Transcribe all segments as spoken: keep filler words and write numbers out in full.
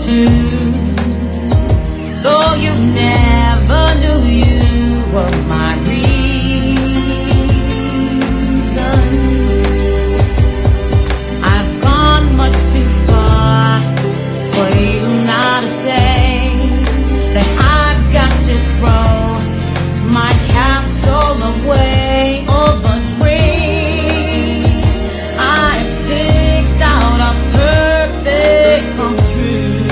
too. Though you never knew you were my reason, I've gone much too far for you now to say that I've got to throw my castle away. Oh, but dreams I've picked out are perfect come true.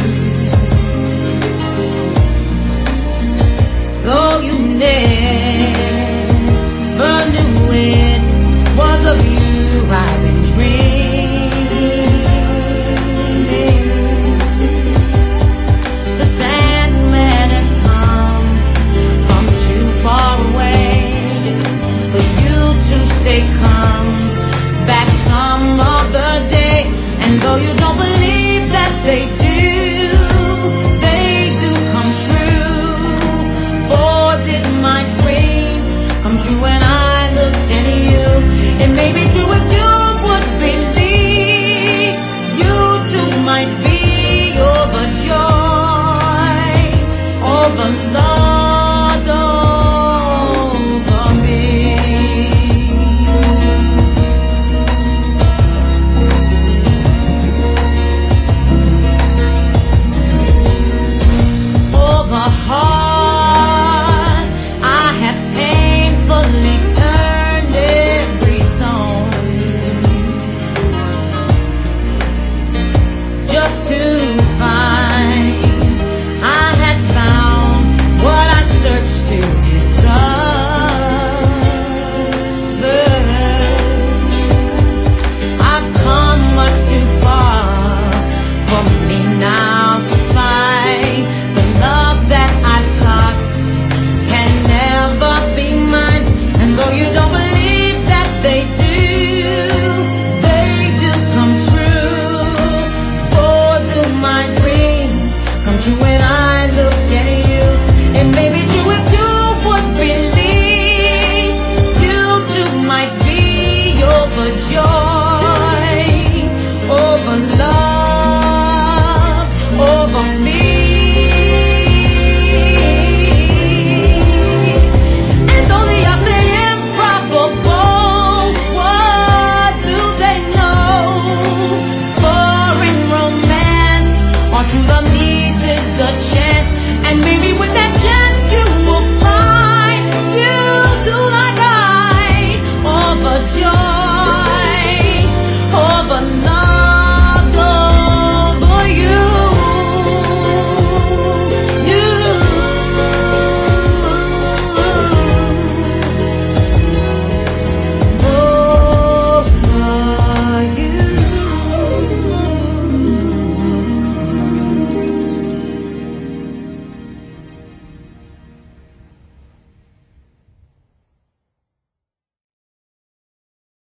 Though you never knew it was of you I've been dreaming. The Sandman has come from too far away for you to say come back some other day. And though you don't believe that they do, they do come true. For did my dreams come true when I